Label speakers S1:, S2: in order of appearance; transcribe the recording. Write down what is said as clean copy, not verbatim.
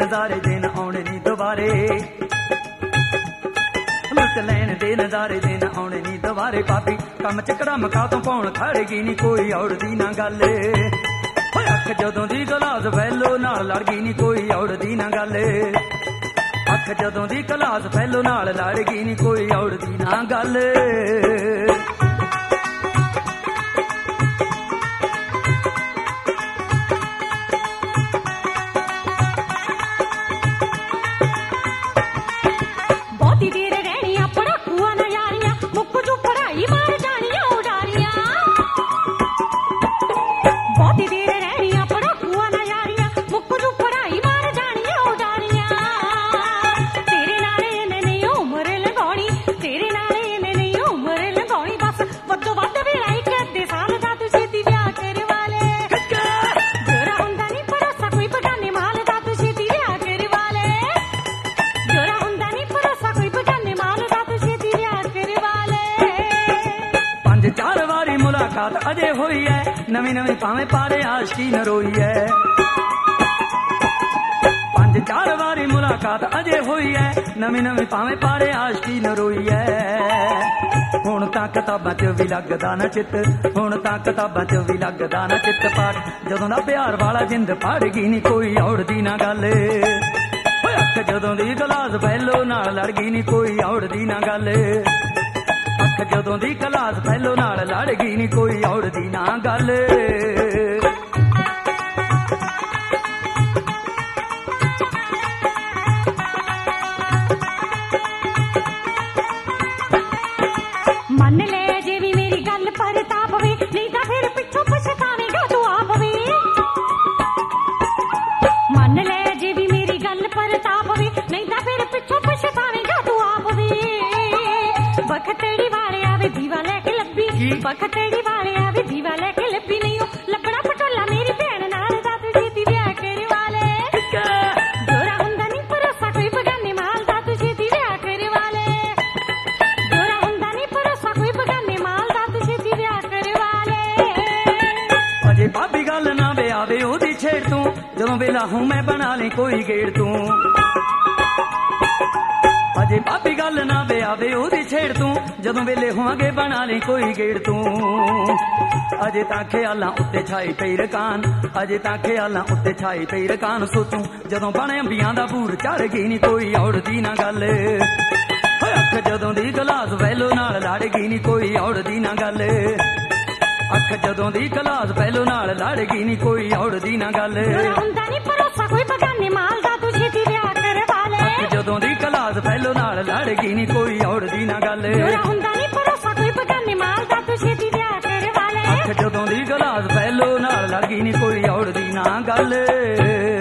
S1: नज़ारे दिन आने नी दोबारे, लुट लैन दे नज़ारे दिन आने नी दोबारे। भाभी कम च कड़मका तो पाउण खड़गी नी कोई औड़दी ना गल, अख जदों दी गलास फैलो नाल लड़ गई नी कोई औड़दी ना गल, अख जदों दी गलास फैलो नाल लड़ गई नी कोई औड़दी ना गल। मुलाकात अजे हुई है, नवी नवी भावे पारे आशकी न रोई है। 5-4 वारी मुलाकात अजे हुई है, नवी नवी भावे पारे आशकी न रोई है। हुण तां किताबां च भी लगदा न चित, हुण तां किताबां च भी लगदा न चित पाठ, जदों दा प्यार वाला जिंद पड़ गई नी कोई औड़दी ना गल, अख जदों दी गलास फैलो नाल लड़ गई नी कोई औड़दी ना गल, अख जदों दी गलास फैलो नाल लड़ गई नी कोई औड़दी ना गल।
S2: मन ले जे भी मेरी गल पर ताप वे, नहीं तां फिर पिछों पछतावेगा तू आप वे। मन ले जे भी मेरी गल पर ताप वे, नहीं तां फिर पिछों पछतावेगा तू आप वे। बखतेड़ी वाले आवे दीवा लेके लब्बी, बखतेड़ी वाले आवे दीवा लेके लब्बी, नहीं हो लबड़ा पटोला मेरी भैन नाल दा तू छेती ब्याह करे वाले। गोरा हुंदा नहीं भरोसा कोई बगाने माल दा तू छेती ब्याह करे वाले, गोरा हुंदा नहीं भरोसा कोई बगाने माल दा तू छेती ब्याह करे वाले।
S1: अजे भाभी गल ना वे आवे ओदी छेड़ तू, जदों वेला हूं मैं बना ले कोई गेड़ तू, अजे भाभी गल ना वे आवे ओदी छेड़ तू, जदों वेले होवांगे बना ले कोई गेड़ तू। अजे तां ख्यालां उत्ते छाई पई रकान, अजे तां ख्यालां उत्ते छाई पई रकान, सोचूं जदों बण अंबियां दा बूर चढ़ गई नी कोई औड़दी ना गल, अख जदों दी गलास फैलो नाल लड़ गई नी कोई औड़दी ना गल, अख जदों दी गलास फैलो नाल लड़ गई नी कोई औड़दी ना गल।
S2: हुंदा नहीं भरोसा कोई बगाने माल दा तू छेती ब्याह करे वाले,
S1: जदों दी गलास फैलो नाल लड़ गई नी कोई औड़दी ना गल,
S2: हुंदा नहीं भरोसा कोई बगाने माल दा तू छेती ब्याह करे वाले,
S1: अख जदों दी गलास फैलो नाल लड़ गई नी कोई औड़दी ना गल।